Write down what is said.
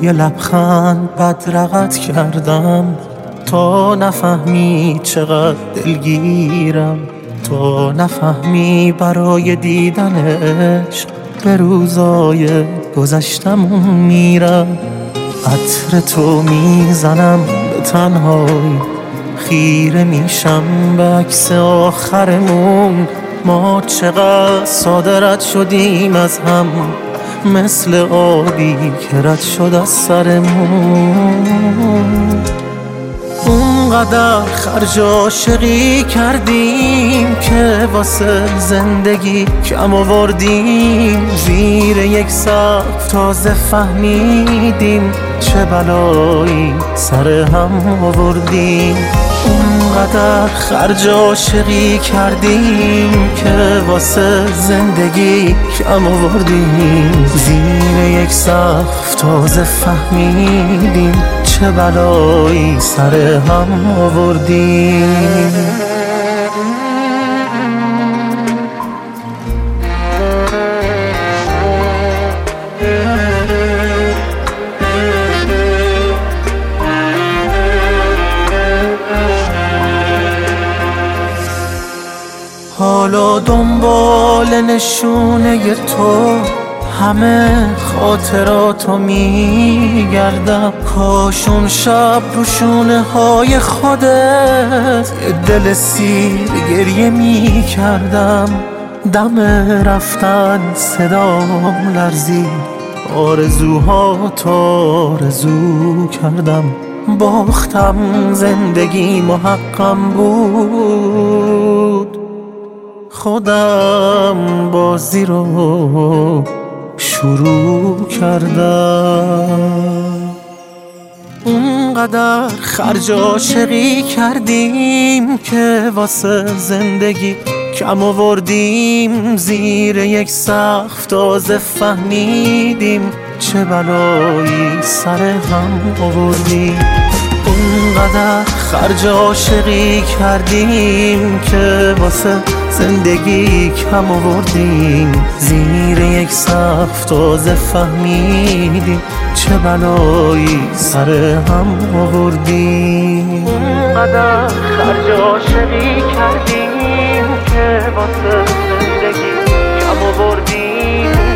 یه لبخند بدرقت کردم تا نفهمی چقدر دلگیرم، تا نفهمی برای دیدنش به روزای گذشتم میرم. عطر تو میزنم به تنهایی، خیره میشم به عکس آخرمون. ما چقدر ساده رد شدیم از هم، مثل آبی که رد شد از سرمون. اونقدر خرج عاشقی کردیم که واسه زندگی کم آوردیم. زیر یک سقف تازه فهمیدیم چه بلایی سر هم آوردیم. اونقدر خرج عاشقی کردیم که واسه زندگی کم آوردیم. زیر یک سقف تازه فهمیدیم چه بلایی سر هم آوردیم. حالا دنبال نشونه تو همه خاطراتو میگردم. کاشون شب رو شونه های خودت دل سیر گریه میکردم. دم رفتن صدام لرزید، آرزوها تو آرزو کردم. باختم زندگی محقم بود، خودم بازی رو شروع کردم. اونقدر خرج عاشقی کردیم که واسه زندگی کم آوردیم. زیر یک سقف تازه فهمیدیم چه بلایی سر هم آوردیم. اونقدر خرج عاشقی کردیم که واسه زندگی کم آوردیم. زیر یک سقف تازه فهمیدیم چه بلایی سر هم آوردیم. اونقدر خرج عاشقی کردیم که واسه زندگی کم آوردیم.